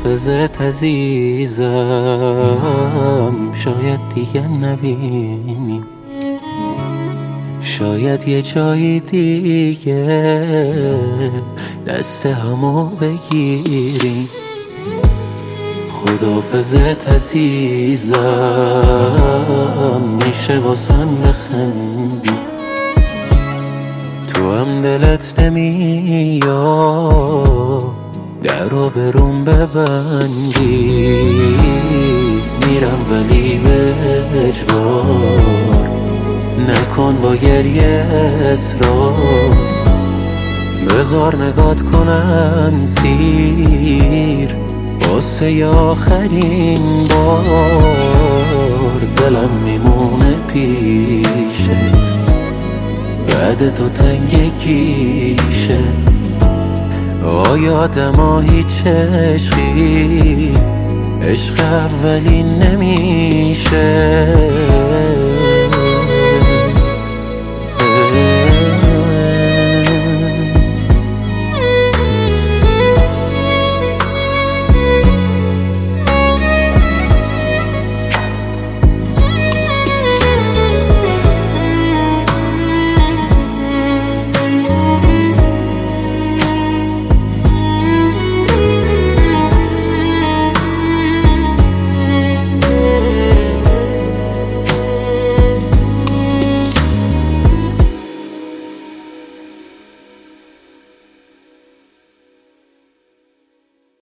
خداحافظت عزیزم، شاید دیگه نبینیم، شاید یه جایی دیگه دست همو بگیریم. خداحافظت عزیزم، میشه واسم بخندی، تو هم دلت نمیاد در رو بروم ببندی. میرم ولی به اجبار، نکن با گریه اصرار، بذار نگات کنم سیر واسه آخرین بار. دلم میمونه پیشت، بعد تو تنگ کیشه. آدما هیچ عشقی عشق اولی نمیشه.